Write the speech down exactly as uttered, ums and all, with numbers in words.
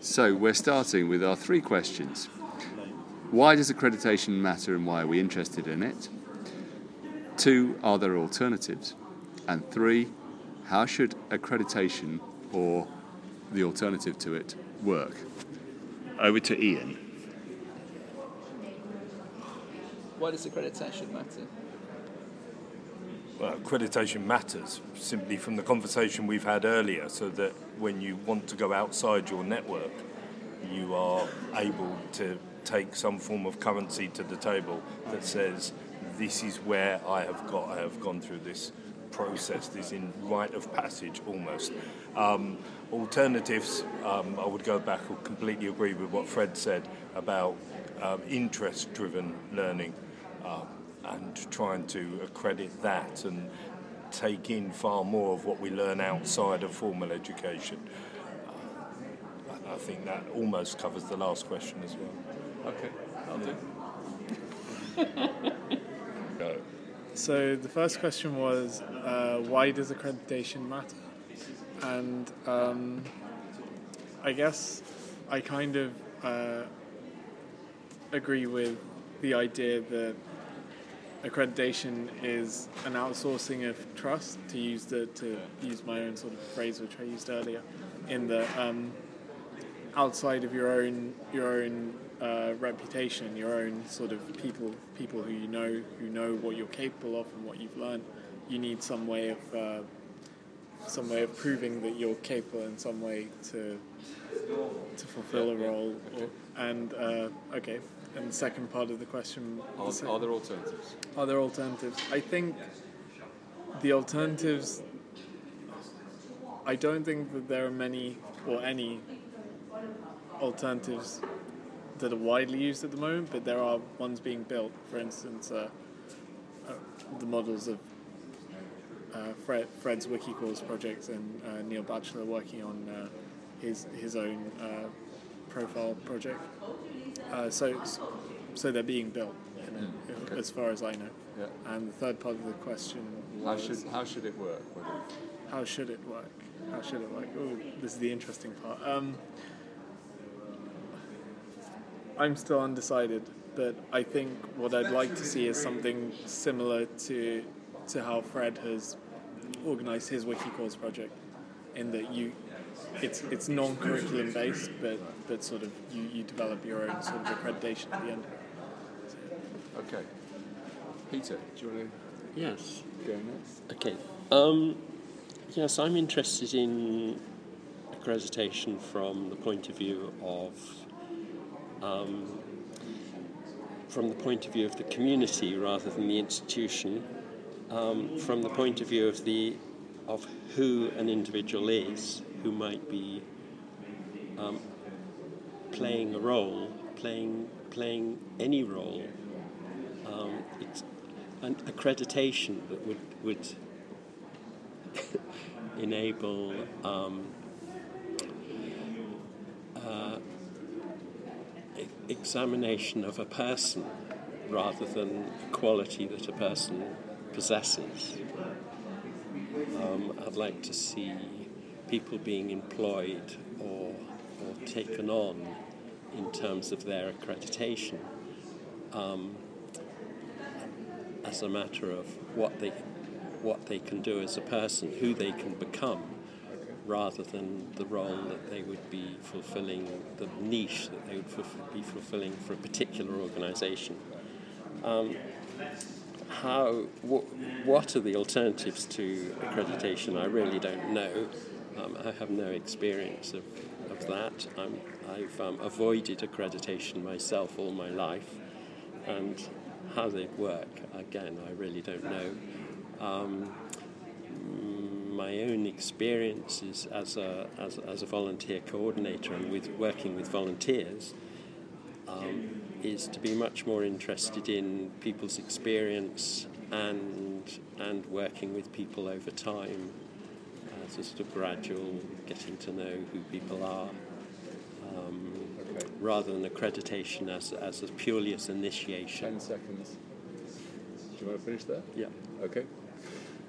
So we're starting with our three questions. Why does accreditation matter and why are we interested in it? Two, are there alternatives? And three, how should accreditation or the alternative to it work? Over to Ian. Why does accreditation matter? Well, accreditation matters simply from the conversation we've had earlier, so that when you want to go outside your network, you are able to take some form of currency to the table that says, this is where I have got, I have gone through this process, this in rite of passage almost. Um, alternatives, um, I would go back and completely agree with what Fred said about um, interest-driven learning. Um, and trying to accredit that and take in far more of what we learn outside of formal education. Uh, and I think that almost covers the last question as well. Okay, I'll do. Go. So the first question was, uh, why does accreditation matter? And um, I guess I kind of uh, agree with the idea that accreditation is an outsourcing of trust, to use the to use my own sort of phrase which I used earlier, in the um, outside of your own your own uh, reputation, your own sort of people people who you know who know what you're capable of and what you've learned. You need some way of uh, some way of proving that you're capable in some way to to fulfill a role. Or, and uh, okay. And the second part of the question... Are, the are there alternatives? Are there alternatives? I think the alternatives... I don't think that there are many or any alternatives that are widely used at the moment, but there are ones being built. For instance, uh, uh, the models of uh, Fred, Fred's Wikicourse project and uh, Neil Batchelor working on uh, his, his own uh, profile project. Uh, so, so they're being built, you know, mm, okay. as far as I know. Yeah. And the third part of the question was... How should, how should it work? How should it work? How should it work? Oh, this is the interesting part. Um, I'm still undecided, but I think what I'd like to see is something similar to to how Fred has organised his Wikicourse project, in that you... It's it's non-curriculum based, but, but sort of you, you develop your own sort of accreditation at the end. So. Okay. Peter, do you want to yes. go next? Okay. Um, yes, I'm interested in accreditation from the point of view of um, from the point of view of the community rather than the institution. Um, from the point of view of the of who an individual is, who might be um, playing a role, playing playing any role. Um, it's an accreditation that would would enable um, uh, e- examination of a person rather than a quality that a person possesses. Um, I'd like to see people being employed or, or taken on in terms of their accreditation um, as a matter of what they what they can do as a person, who they can become, rather than the role that they would be fulfilling, the niche that they would fulf- be fulfilling for a particular organisation. Um, how wh- what are the alternatives to accreditation? I really don't know. Um, I have no experience of, of that. I'm, I've um, avoided accreditation myself all my life, and how they work, again, I really don't know. Um, my own experiences as a as, as a volunteer coordinator and with working with volunteers um, is to be much more interested in people's experience and and working with people over time. As a sort of gradual getting to know who people are, um, okay. rather than accreditation as as a purely as initiation. Ten seconds. Do you want to finish there? Yeah. Okay.